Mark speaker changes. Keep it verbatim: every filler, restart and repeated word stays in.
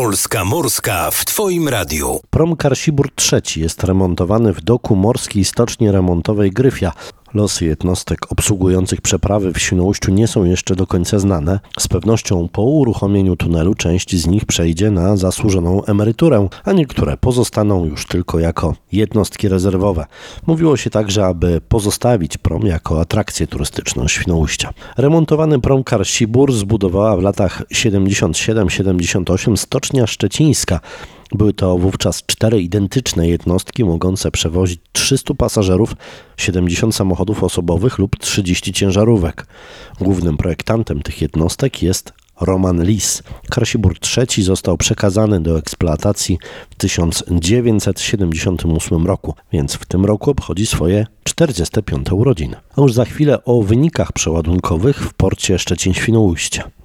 Speaker 1: Polska Morska w Twoim radiu.
Speaker 2: Prom Karsibur trzeci jest remontowany w doku morskiej stoczni remontowej Gryfia. Losy jednostek obsługujących przeprawy w Świnoujściu nie są jeszcze do końca znane. Z pewnością po uruchomieniu tunelu część z nich przejdzie na zasłużoną emeryturę, a niektóre pozostaną już tylko jako jednostki rezerwowe. Mówiło się także, aby pozostawić prom jako atrakcję turystyczną Świnoujścia. Remontowany prom Karsibur zbudowała w latach siedemdziesiąt siedem siedemdziesiąt osiem stocznia szczecińska. Były to wówczas cztery identyczne jednostki mogące przewozić trzystu pasażerów, siedemdziesiąt samochodów osobowych lub trzydzieści ciężarówek. Głównym projektantem tych jednostek jest Roman Lis. Karsibur trzeci został przekazany do eksploatacji w tysiąc dziewięćset siedemdziesiątym ósmym roku, więc w tym roku obchodzi swoje czterdzieste piąte urodziny. A już za chwilę o wynikach przeładunkowych w porcie Szczecin-Świnoujście.